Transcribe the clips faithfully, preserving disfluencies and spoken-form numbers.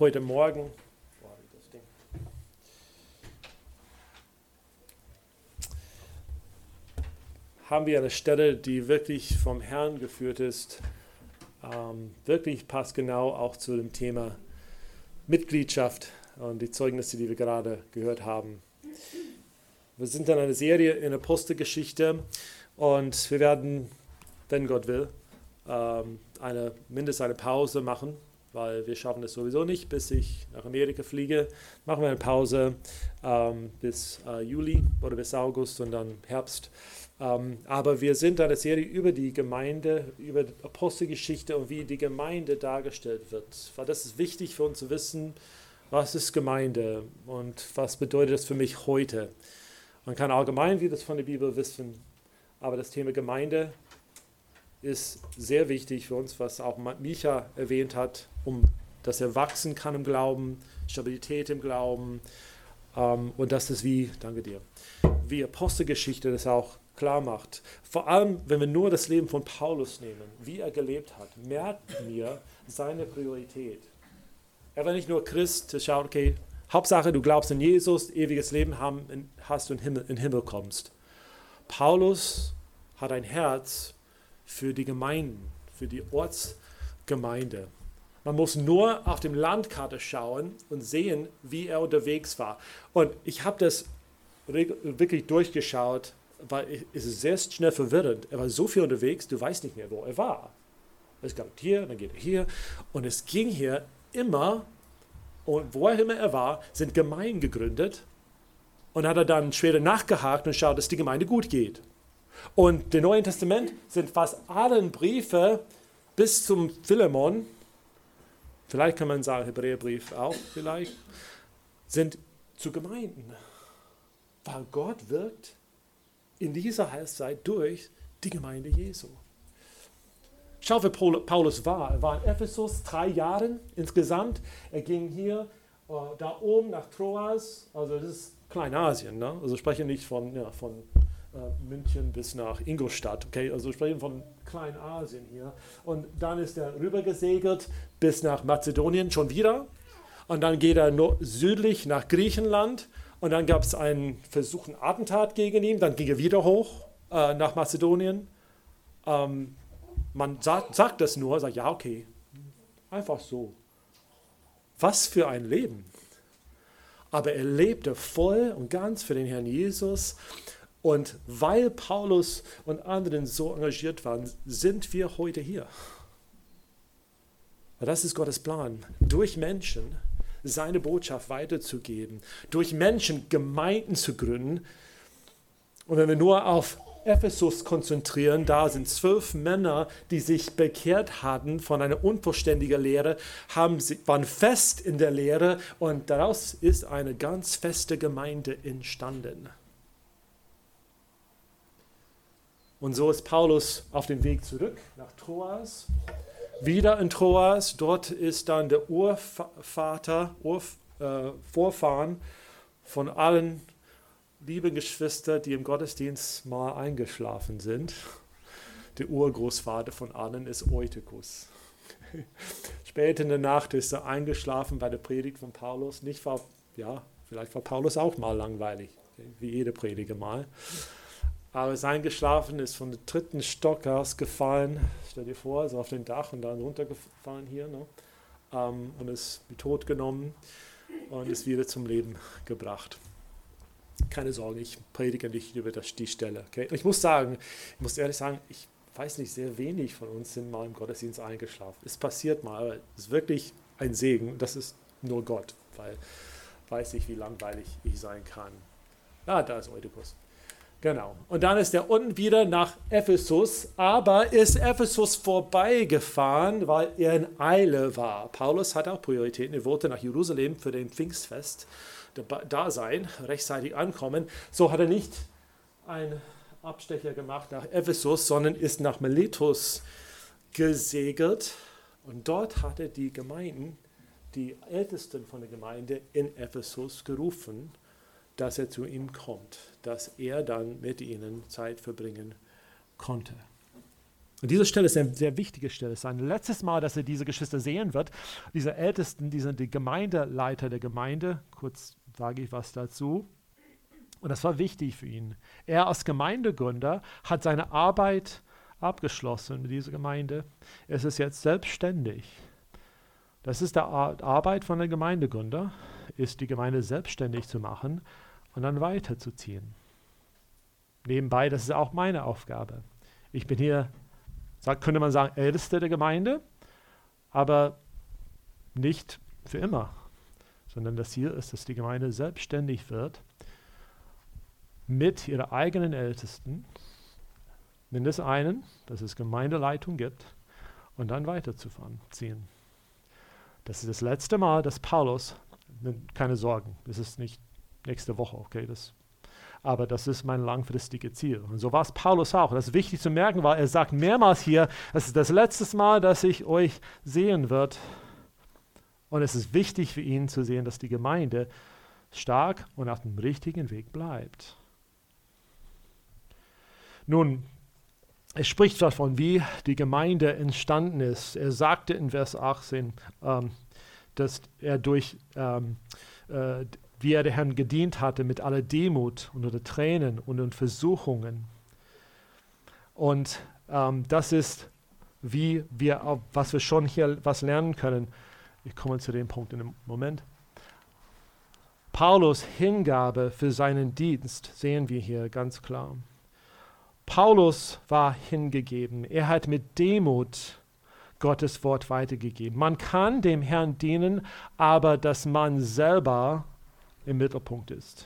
heute Morgen haben wir eine Stelle, die wirklich vom Herrn geführt ist, ähm, wirklich passt genau auch zu dem Thema Mitgliedschaft und die Zeugnisse, die wir gerade gehört haben. Wir sind in einer Serie in Apostelgeschichte und wir werden, wenn Gott will, ähm, eine, mindestens eine Pause machen, weil wir schaffen es sowieso nicht, bis ich nach Amerika fliege. Machen wir eine Pause ähm, bis äh, Juli oder bis August und dann Herbst. Ähm, aber wir sind in einer Serie über die Gemeinde, über die Apostelgeschichte und wie die Gemeinde dargestellt wird. Weil das ist wichtig für uns zu wissen, was ist Gemeinde und was bedeutet das für mich heute. Man kann allgemein wie das von der Bibel wissen, aber das Thema Gemeinde ist sehr wichtig für uns, was auch Micha erwähnt hat, um dass er wachsen kann im Glauben, Stabilität im Glauben ähm, und dass das wie, danke dir, wie Apostelgeschichte das auch klar macht. Vor allem, wenn wir nur das Leben von Paulus nehmen, wie er gelebt hat, merken wir seine Priorität. Er war nicht nur Christ, der schaut, okay, Hauptsache du glaubst in Jesus, ewiges Leben haben, hast du in den Himmel, in den Himmel kommst. Paulus hat ein Herz für die Gemeinden, für die Ortsgemeinde. Man muss nur auf dem Landkarte schauen und sehen, wie er unterwegs war. Und ich habe das wirklich durchgeschaut, weil es ist sehr schnell verwirrend. Er war so viel unterwegs, du weißt nicht mehr, wo er war. Es gab hier, dann geht er hier. Und es ging hier immer, und wo er immer er war, sind Gemeinden gegründet. Und hat er dann später nachgehakt und schaut, dass die Gemeinde gut geht. Und im Neuen Testament sind fast alle Briefe bis zum Philemon, vielleicht kann man sagen Hebräerbrief auch vielleicht, sind zu Gemeinden. Weil Gott wirkt in dieser Heilszeit durch die Gemeinde Jesu. Schau, wie Paulus war. Er war in Ephesus drei Jahre insgesamt. Er ging hier, äh, da oben nach Troas, also das ist Kleinasien, ne? Also spreche nicht von, ja, von äh, München bis nach Ingolstadt, okay? Also sprechen von Kleinasien hier. Und dann ist er rübergesegelt bis nach Mazedonien schon wieder. Und dann geht er no- südlich nach Griechenland. Und dann gab es einen versuchten Attentat gegen ihn. Dann ging er wieder hoch äh, nach Mazedonien. Ähm, man sagt, sagt das nur, sagt, ja, okay, einfach so. Was für ein Leben. Aber er lebte voll und ganz für den Herrn Jesus. Und weil Paulus und anderen so engagiert waren, sind wir heute hier. Und das ist Gottes Plan. Durch Menschen seine Botschaft weiterzugeben, durch Menschen Gemeinden zu gründen. Und wenn wir nur auf Ephesus konzentrieren, da sind zwölf Männer, die sich bekehrt hatten von einer unvollständigen Lehre, haben, waren fest in der Lehre und daraus ist eine ganz feste Gemeinde entstanden. Und so ist Paulus auf dem Weg zurück nach Troas. Wieder in Troas, dort ist dann der Urvater, Urf, äh, Vorfahren von allen lieben Geschwistern, die im Gottesdienst mal eingeschlafen sind. Der Urgroßvater von allen ist Eutychus. Später in der Nacht ist er eingeschlafen bei der Predigt von Paulus. Nicht war, ja, vielleicht war Paulus auch mal langweilig, wie jede Prediger mal. Aber er ist eingeschlafen, ist von dem dritten Stock aus gefallen, stell dir vor, so auf dem Dach und dann runtergefallen hier, ne? ähm, und ist tot genommen und ist wieder zum Leben gebracht. Keine Sorge, ich predige nicht über das, die Stelle. Okay? Ich muss sagen, ich muss ehrlich sagen, ich weiß nicht, sehr wenig von uns sind mal im Gottesdienst eingeschlafen. Es passiert mal, aber es ist wirklich ein Segen. Das ist nur Gott, weil ich weiß nicht, wie langweilig ich sein kann. Ah, da ist Eutychus. Genau. Und dann ist er unten wieder nach Ephesus, aber ist Ephesus vorbeigefahren, weil er in Eile war. Paulus hat auch Prioritäten. Er wollte nach Jerusalem für den Pfingstfest da sein, rechtzeitig ankommen. So hat er nicht einen Abstecher gemacht nach Ephesus, sondern ist nach Miletus gesegelt. Und dort hat er die Gemeinden, die Ältesten von der Gemeinde in Ephesus gerufen, dass er zu ihnen kommt, dass er dann mit ihnen Zeit verbringen konnte. Und diese Stelle ist eine sehr wichtige Stelle. Es ist ein letztes Mal, dass er diese Geschwister sehen wird. Diese Ältesten, die sind die Gemeindeleiter der Gemeinde. Kurz sage ich was dazu. Und das war wichtig für ihn. Er als Gemeindegründer hat seine Arbeit abgeschlossen mit dieser Gemeinde. Es ist jetzt selbstständig. Das ist die Arbeit von der Gemeindegründer, ist die Gemeinde selbstständig zu machen und dann weiterzuziehen. Nebenbei, das ist auch meine Aufgabe. Ich bin hier, könnte man sagen, Ältester der Gemeinde, aber nicht für immer, sondern das Ziel ist, dass die Gemeinde selbstständig wird mit ihren eigenen Ältesten, mindestens einen, dass es Gemeindeleitung gibt und dann weiterzuziehen. Das ist das letzte Mal, dass Paulus, keine Sorgen, das ist nicht nächste Woche, okay, das aber das ist mein langfristiges Ziel. Und so war es Paulus auch. Das ist wichtig zu merken, weil er sagt mehrmals hier, das ist das letzte Mal, dass ich euch sehen wird. Und es ist wichtig für ihn zu sehen, dass die Gemeinde stark und auf dem richtigen Weg bleibt. Nun, er spricht davon, wie die Gemeinde entstanden ist. Er sagte in Vers achtzehn, ähm, dass er durch ähm, äh, wie er der Herrn gedient hatte, mit aller Demut und unter Tränen und in Versuchungen. Und ähm, das ist, wie wir, was wir schon hier was lernen können. Ich komme zu dem Punkt in einem Moment. Paulus' Hingabe für seinen Dienst sehen wir hier ganz klar. Paulus war hingegeben. Er hat mit Demut Gottes Wort weitergegeben. Man kann dem Herrn dienen, aber dass man selber im Mittelpunkt ist.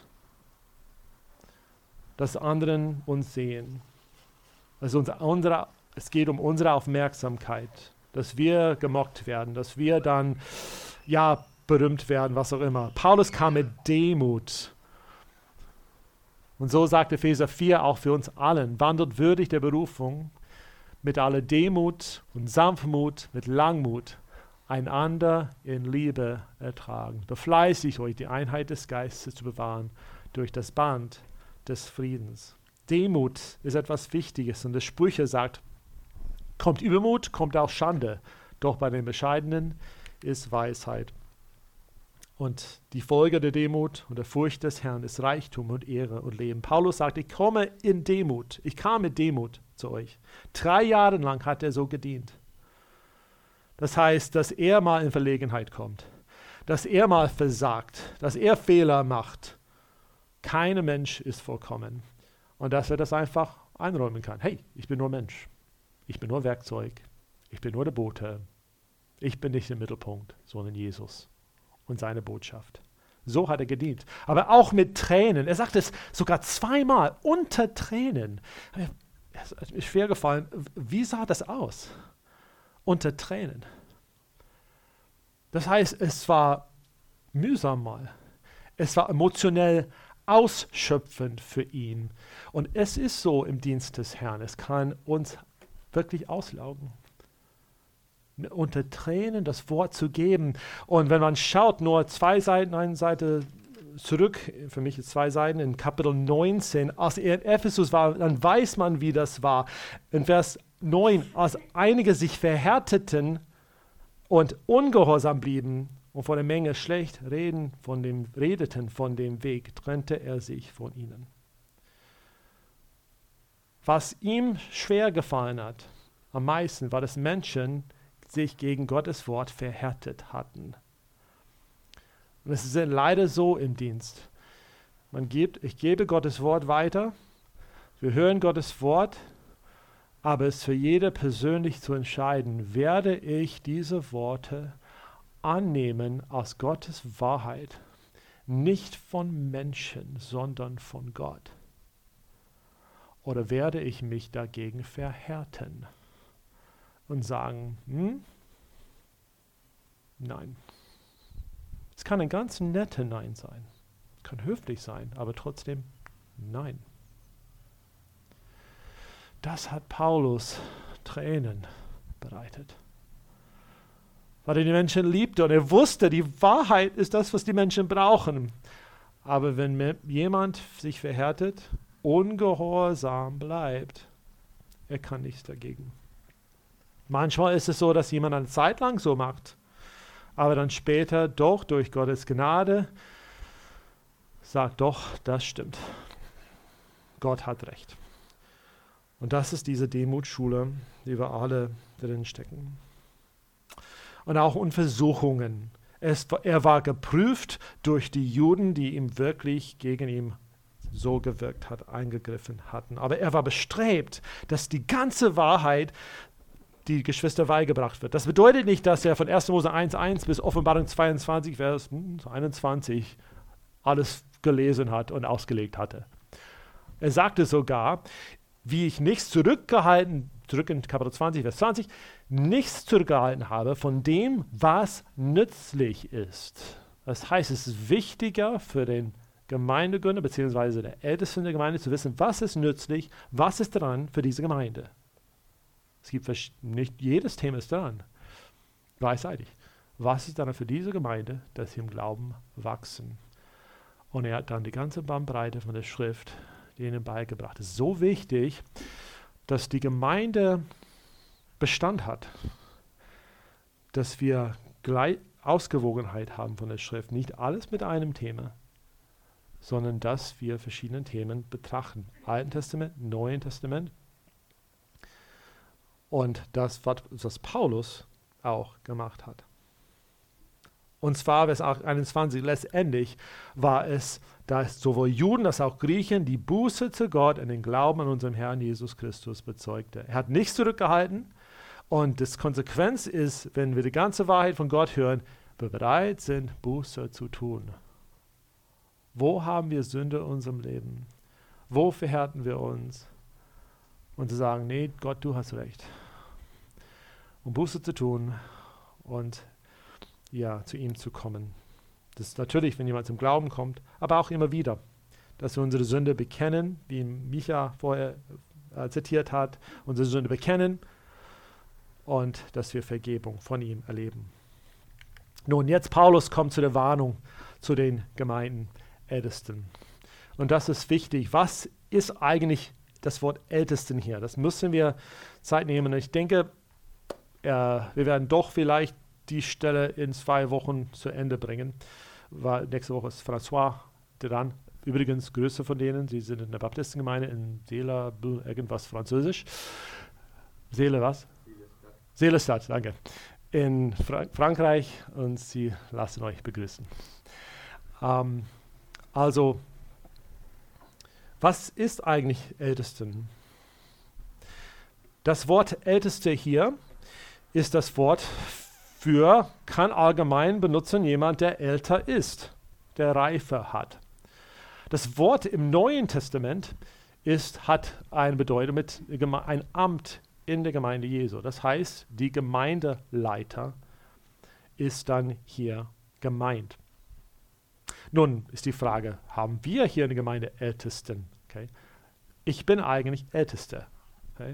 Dass anderen uns sehen. Also unser, unsere, es geht um unsere Aufmerksamkeit, dass wir gemockt werden, dass wir dann, ja, berühmt werden, was auch immer. Paulus kam mit Demut. Und so sagt Epheser vier auch für uns allen, wandelt würdig der Berufung mit aller Demut und Sanftmut, mit Langmut, einander in Liebe ertragen. Befleißigt euch, die Einheit des Geistes zu bewahren durch das Band des Friedens. Demut ist etwas Wichtiges und das Sprüche sagt, kommt Übermut, kommt auch Schande, doch bei den Bescheidenen ist Weisheit. Und die Folge der Demut und der Furcht des Herrn ist Reichtum und Ehre und Leben. Paulus sagt, ich komme in Demut, ich kam mit Demut zu euch. Drei Jahre lang hat er so gedient. Das heißt, dass er mal in Verlegenheit kommt, dass er mal versagt, dass er Fehler macht. Kein Mensch ist vollkommen. Und dass er das einfach einräumen kann. Hey, ich bin nur Mensch. Ich bin nur Werkzeug. Ich bin nur der Bote. Ich bin nicht im Mittelpunkt, sondern Jesus und seine Botschaft. So hat er gedient. Aber auch mit Tränen. Er sagt es sogar zweimal, unter Tränen. Es ist mir schwer gefallen. Wie sah das aus? Unter Tränen. Das heißt, es war mühsam mal. Es war emotionell ausschöpfend für ihn. Und es ist so im Dienst des Herrn. Es kann uns wirklich auslaugen. Unter Tränen das Wort zu geben. Und wenn man schaut, nur zwei Seiten, eine Seite zurück, für mich ist zwei Seiten, in Kapitel neunzehn, als er in Ephesus war, dann weiß man, wie das war. In Vers neun, als einige sich verhärteten und ungehorsam blieben und vor der Menge schlecht reden von dem, redeten von dem Weg, trennte er sich von ihnen. Was ihm schwer gefallen hat, am meisten, war, dass Menschen sich gegen Gottes Wort verhärtet hatten. Und es ist leider so im Dienst. Man gibt, ich gebe Gottes Wort weiter, wir hören Gottes Wort, aber es ist für jeder persönlich zu entscheiden, werde ich diese Worte annehmen als Gottes Wahrheit, nicht von Menschen, sondern von Gott. Oder werde ich mich dagegen verhärten und sagen, hm? Nein. Es kann ein ganz netter Nein sein, kann höflich sein, aber trotzdem Nein. Das hat Paulus Tränen bereitet, weil er die Menschen liebte und er wusste, die Wahrheit ist das, was die Menschen brauchen. Aber wenn jemand sich verhärtet, ungehorsam bleibt, er kann nichts dagegen. Manchmal ist es so, dass jemand eine Zeit lang so macht, aber dann später doch durch Gottes Gnade sagt, doch, das stimmt. Gott hat recht. Und das ist diese Demutschule, die wir alle drin stecken. Und auch in Versuchungen. Es, er war geprüft durch die Juden, die ihm wirklich gegen ihn so gewirkt hat, eingegriffen hatten. Aber er war bestrebt, dass die ganze Wahrheit die Geschwister beigebracht wird. Das bedeutet nicht, dass er von erster Mose eins eins bis Offenbarung zweiundzwanzig, Vers einundzwanzig alles gelesen hat und ausgelegt hatte. Er sagte sogar, wie ich nichts zurückgehalten, zurück in Kapitel zwanzig, Vers zwanzig, nichts zurückgehalten habe von dem, was nützlich ist. Das heißt, es ist wichtiger für den Gemeindegründer bzw. der Ältesten der Gemeinde zu wissen, was ist nützlich, was ist dran für diese Gemeinde. Es gibt nicht jedes Thema ist dran, gleichzeitig. Was ist dran für diese Gemeinde, dass sie im Glauben wachsen? Und er hat dann die ganze Bandbreite von der Schrift denen beigebracht. Es ist so wichtig, dass die Gemeinde Bestand hat, dass wir gleich Ausgewogenheit haben von der Schrift. Nicht alles mit einem Thema, sondern dass wir verschiedene Themen betrachten. Alten Testament, Neuen Testament. Und das, was Paulus auch gemacht hat. Und zwar, Vers einundzwanzig, letztendlich war es, dass sowohl Juden als auch Griechen die Buße zu Gott und den Glauben an unseren Herrn Jesus Christus bezeugte. Er hat nichts zurückgehalten und das Konsequenz ist, wenn wir die ganze Wahrheit von Gott hören, wir bereit sind, Buße zu tun. Wo haben wir Sünde in unserem Leben? Wo verhärten wir uns? Und zu sagen, nee, Gott, du hast recht. Um Buße zu tun und ja, zu ihm zu kommen. Das ist natürlich, wenn jemand zum Glauben kommt, aber auch immer wieder, dass wir unsere Sünde bekennen, wie Micha vorher äh, zitiert hat, unsere Sünde bekennen und dass wir Vergebung von ihm erleben. Nun, jetzt Paulus kommt zu der Warnung zu den Gemeindenältesten. Und das ist wichtig. Was ist eigentlich das Wort Ältesten hier? Das müssen wir Zeit nehmen. Ich denke, äh, wir werden doch vielleicht die Stelle in zwei Wochen zu Ende bringen. Weil nächste Woche ist François dran. Übrigens, Grüße von denen. Sie sind in der Baptistengemeinde in Seele, irgendwas Französisch. Seele was? Seelestadt, danke. In Fra- Frankreich und sie lassen euch begrüßen. Ähm, also, was ist eigentlich Ältesten? Das Wort Älteste hier ist das Wort für, kann allgemein benutzen, jemand, der älter ist, der Reife hat. Das Wort im Neuen Testament ist, hat eine Bedeutung mit ein Amt in der Gemeinde Jesu. Das heißt, die Gemeindeleiter ist dann hier gemeint. Nun ist die Frage, haben wir hier eine Gemeinde Ältesten? Okay. Ich bin eigentlich Ältester. Okay.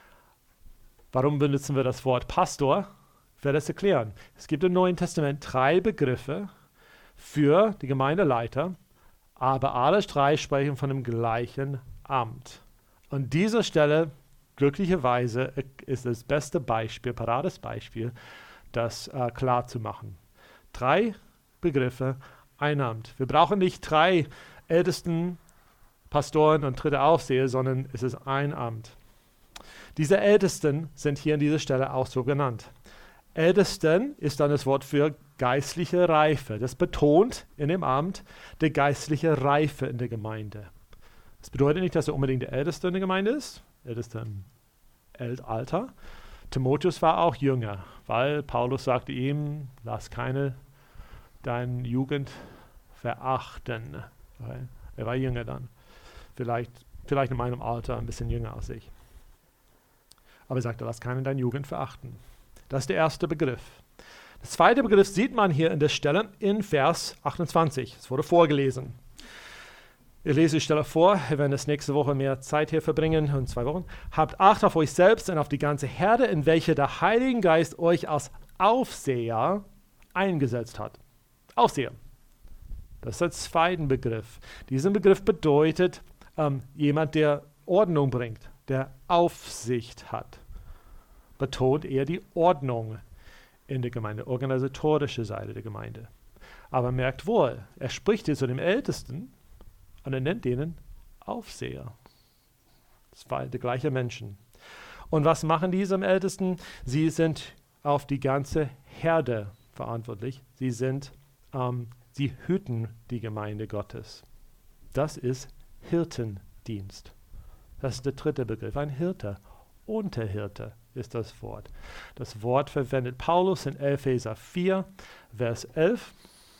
Warum benutzen wir das Wort Pastor? Ich werde das erklären. Es gibt im Neuen Testament drei Begriffe für die Gemeindeleiter, aber alle drei sprechen von dem gleichen Amt. An dieser Stelle, glücklicherweise, ist das beste Beispiel, parades Beispiel, das äh, klar zu machen. Drei Begriffe, ein Amt. Wir brauchen nicht drei Ältesten, Pastoren und dritte Aufseher, sondern es ist ein Amt. Diese Ältesten sind hier an dieser Stelle auch so genannt. Ältesten ist dann das Wort für geistliche Reife. Das betont in dem Amt die geistliche Reife in der Gemeinde. Das bedeutet nicht, dass er unbedingt der Älteste in der Gemeinde ist. Ältester im Alter. Timotheus war auch jünger, weil Paulus sagte ihm, lass keine deine Jugend verachten. Weil er war jünger dann. Vielleicht, vielleicht in meinem Alter ein bisschen jünger als ich. Aber er sagte, lass keine deine Jugend verachten. Das ist der erste Begriff. Der zweite Begriff sieht man hier in der Stelle in Vers achtundzwanzig. Es wurde vorgelesen. Ich lese die Stelle vor. Wir werden das nächste Woche mehr Zeit hier verbringen, in zwei Wochen. Habt Acht auf euch selbst und auf die ganze Herde, in welche der Heilige Geist euch als Aufseher eingesetzt hat. Aufseher. Das ist der zweite Begriff. Dieser Begriff bedeutet ähm, jemand, der Ordnung bringt, der Aufsicht hat. betont eher die Ordnung in der Gemeinde, organisatorische Seite der Gemeinde. Aber merkt wohl, er spricht hier zu dem Ältesten und er nennt denen Aufseher. Zwei der gleichen Menschen. Und was machen diese Ältesten? Sie sind auf die ganze Herde verantwortlich. Sie sind, ähm, sie hüten die Gemeinde Gottes. Das ist Hirtendienst. Das ist der dritte Begriff, ein Hirte. Unterhirte ist das Wort. Das Wort verwendet Paulus in Epheser vier, Vers elf.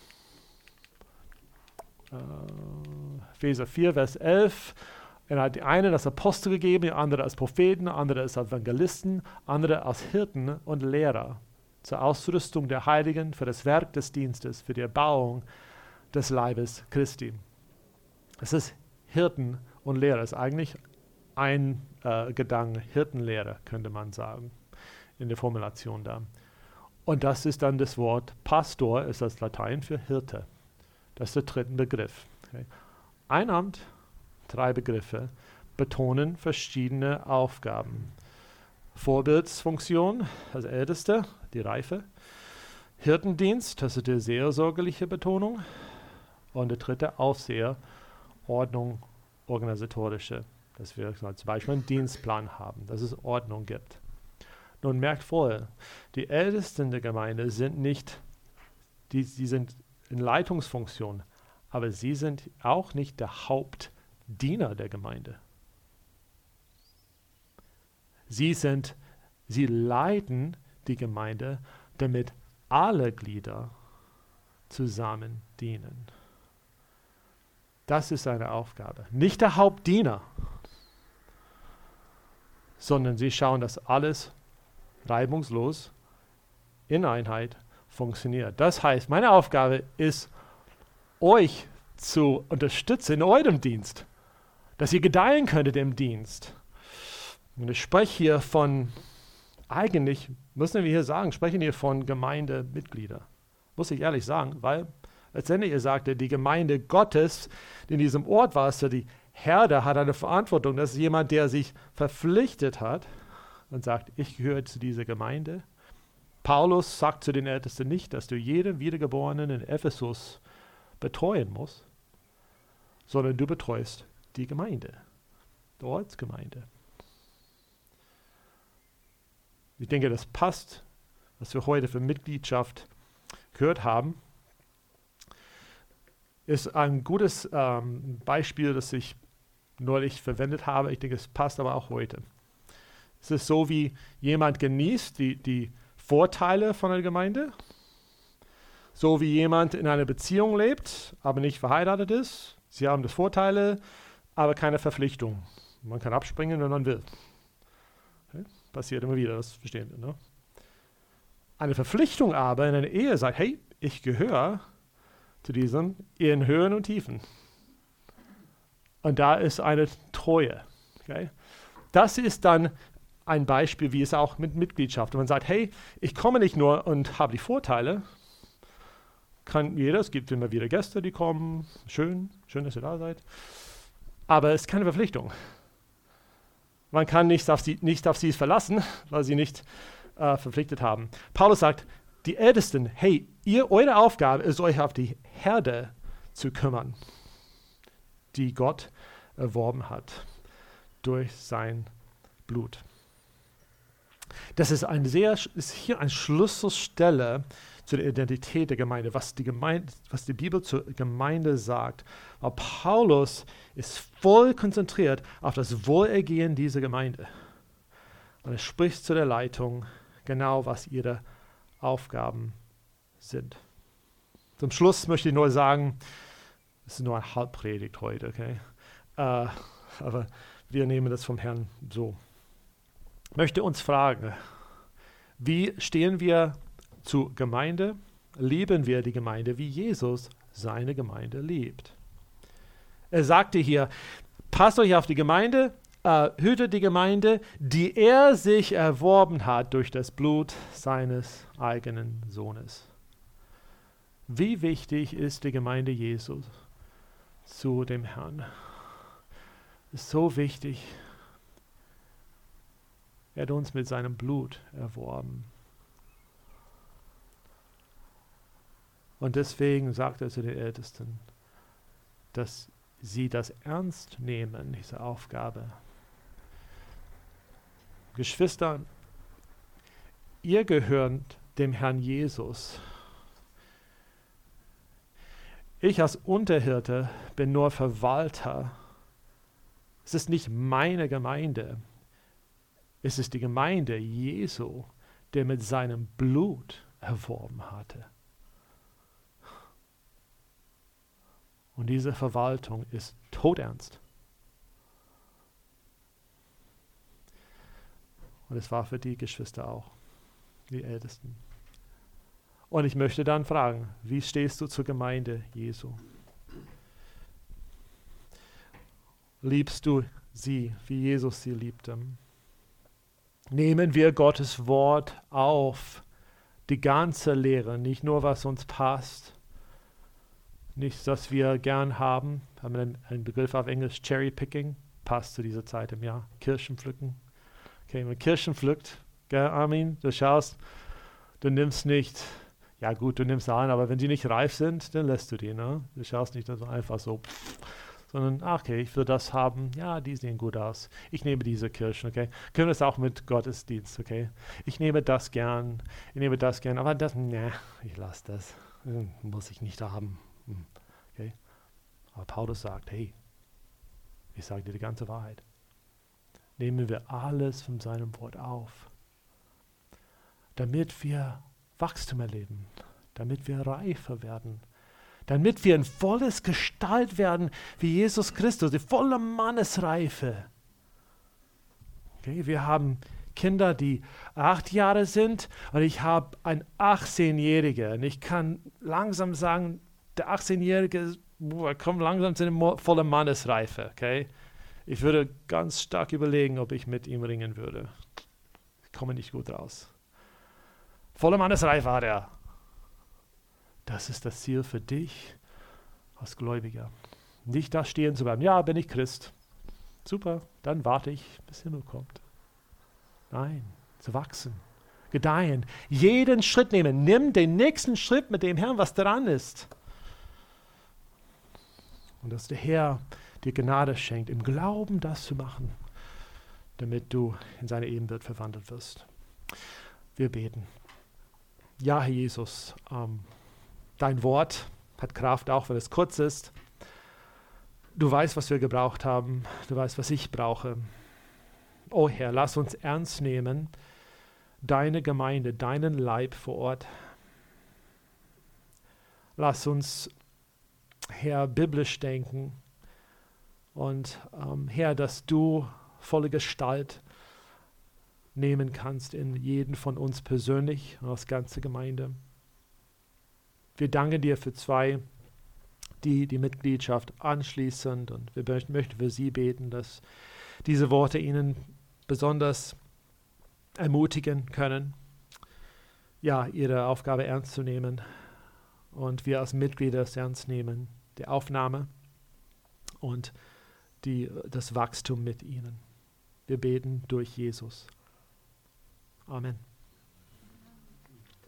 Äh, Epheser vier, Vers elf. Er hat die einen als Apostel gegeben, die andere als Propheten, andere als Evangelisten, andere als Hirten und Lehrer zur Ausrüstung der Heiligen für das Werk des Dienstes, für die Erbauung des Leibes Christi. Es ist Hirten und Lehrer, es ist eigentlich ein äh, Gedanke, Hirtenlehrer könnte man sagen, in der Formulation da. Und das ist dann das Wort Pastor, ist das Latein für Hirte. Das ist der dritte Begriff. Okay. Ein Amt, drei Begriffe, betonen verschiedene Aufgaben. Vorbildsfunktion, das Älteste, die Reife. Hirtendienst, das ist die seelsorgerliche Betonung. Und der dritte, Aufseher, Ordnung, organisatorische. Dass wir zum Beispiel einen Dienstplan haben, dass es Ordnung gibt. Nun merkt wohl, die Ältesten der Gemeinde sind nicht, die, sie sind in Leitungsfunktion, aber sie sind auch nicht der Hauptdiener der Gemeinde. Sie sind, sie leiten die Gemeinde, damit alle Glieder zusammen dienen. Das ist seine Aufgabe. Nicht der Hauptdiener, sondern sie schauen, dass alles reibungslos in Einheit funktioniert. Das heißt, meine Aufgabe ist, euch zu unterstützen in eurem Dienst, dass ihr gedeihen könntet im Dienst. Und ich spreche hier von, eigentlich müssen wir hier sagen, sprechen hier von Gemeindemitgliedern. Muss ich ehrlich sagen, weil letztendlich, ihr sagte, die Gemeinde Gottes, die in diesem Ort war, ist ja die Herde, hat eine Verantwortung. Das ist jemand, der sich verpflichtet hat und sagt, ich gehöre zu dieser Gemeinde. Paulus sagt zu den Ältesten nicht, dass du jeden Wiedergeborenen in Ephesus betreuen musst, sondern du betreust die Gemeinde, die Ortsgemeinde. Ich denke, das passt, was wir heute für Mitgliedschaft gehört haben. Ist ein gutes ähm, Beispiel, das ich neulich verwendet habe. Ich denke, es passt aber auch heute. Es ist so, wie jemand genießt die, die Vorteile von der Gemeinde, so wie jemand in einer Beziehung lebt, aber nicht verheiratet ist. Sie haben das Vorteile, aber keine Verpflichtung. Man kann abspringen, wenn man will. Okay? Passiert immer wieder, das verstehen wir. Ne? Eine Verpflichtung aber in einer Ehe sagt, hey, ich gehöre zu diesem in Höhen und Tiefen. Und da ist eine Treue. Okay? Das ist dann ein Beispiel, wie es auch mit Mitgliedschaft. Und man sagt, hey, ich komme nicht nur und habe die Vorteile, kann jeder, es gibt immer wieder Gäste, die kommen, schön, schön, dass ihr da seid, aber es ist keine Verpflichtung. Man kann nicht auf sie, nicht auf sie verlassen, weil sie nicht äh, verpflichtet haben. Paulus sagt, die Ältesten, hey, ihr, eure Aufgabe ist, euch auf die Herde zu kümmern, die Gott erworben hat durch sein Blut. Das ist, ein sehr, ist hier eine Schlüsselstelle zu der Identität der Gemeinde, was die, Gemeinde, was die Bibel zur Gemeinde sagt. Aber Paulus ist voll konzentriert auf das Wohlergehen dieser Gemeinde. Und er spricht zu der Leitung genau, was ihre Aufgaben sind. Zum Schluss möchte ich nur sagen, es ist nur eine Halbpredigt heute, okay? Äh, aber wir nehmen das vom Herrn so. Ich möchte uns fragen, wie stehen wir zur Gemeinde? Lieben wir die Gemeinde, wie Jesus seine Gemeinde liebt? Er sagte hier, passt euch auf die Gemeinde, äh, hütet die Gemeinde, die er sich erworben hat durch das Blut seines eigenen Sohnes. Wie wichtig ist die Gemeinde Jesus zu dem Herrn? Es ist so wichtig. Er hat uns mit seinem Blut erworben. Und deswegen sagt er zu den Ältesten, dass sie das ernst nehmen, diese Aufgabe. Geschwister, ihr gehört dem Herrn Jesus. Ich als Unterhirte bin nur Verwalter. Es ist nicht meine Gemeinde. Es ist die Gemeinde Jesu, der mit seinem Blut erworben hatte. Und diese Verwaltung ist todernst. Und es war für die Geschwister auch, die Ältesten. Und ich möchte dann fragen, wie stehst du zur Gemeinde Jesu? Liebst du sie, wie Jesus sie liebte? Nehmen wir Gottes Wort auf, die ganze Lehre, nicht nur was uns passt, nicht, was wir gern haben. Wir haben einen, einen Begriff auf Englisch, Cherry Picking, passt zu dieser Zeit im Jahr. Kirschen pflücken. Okay, wenn man Kirschen pflückt, gell, Armin, du schaust, du nimmst nicht, ja gut, du nimmst an, aber wenn die nicht reif sind, dann lässt du die, ne? Du schaust nicht so einfach so, pff, sondern, okay, ich will das haben, ja, die sehen gut aus. Ich nehme diese Kirschen, okay? Können wir das auch mit Gottesdienst, okay? Ich nehme das gern, ich nehme das gern, aber das, ne, ich lasse das, muss ich nicht haben. Okay. Aber Paulus sagt, hey, ich sage dir die ganze Wahrheit. Nehmen wir alles von seinem Wort auf, damit wir Wachstum erleben, damit wir reifer werden, damit wir in volles Gestalt werden wie Jesus Christus, die volle Mannesreife. Okay, wir haben Kinder, die acht Jahre sind und ich habe einen achtzehnjährigen und ich kann langsam sagen, der achtzehnjährige boah, kommt langsam zu einer vollen Mannesreife. Okay? Ich würde ganz stark überlegen, ob ich mit ihm ringen würde. Ich komme nicht gut raus. Volle Mannesreife hat er. Das ist das Ziel für dich als Gläubiger. Nicht da stehen zu bleiben. Ja, bin ich Christ. Super, dann warte ich, bis Himmel kommt. Nein, zu wachsen, gedeihen, jeden Schritt nehmen. Nimm den nächsten Schritt mit dem Herrn, was dran ist. Und dass der Herr dir Gnade schenkt, im Glauben das zu machen, damit du in seine Ebenbild verwandelt wirst. Wir beten. Ja, Herr Jesus, ähm, dein Wort hat Kraft, auch wenn es kurz ist. Du weißt, was wir gebraucht haben. Du weißt, was ich brauche. Oh Herr, lass uns ernst nehmen, deine Gemeinde, deinen Leib vor Ort. Lass uns, Herr, biblisch denken und ähm, Herr, dass du volle Gestalt nehmen kannst in jeden von uns persönlich und als ganze Gemeinde. Wir danken dir für zwei, die die Mitgliedschaft anschließen und wir möchten für sie beten, dass diese Worte ihnen besonders ermutigen können, ja, ihre Aufgabe ernst zu nehmen und wir als Mitglieder es ernst nehmen, die Aufnahme und die, das Wachstum mit ihnen. Wir beten durch Jesus. Amen.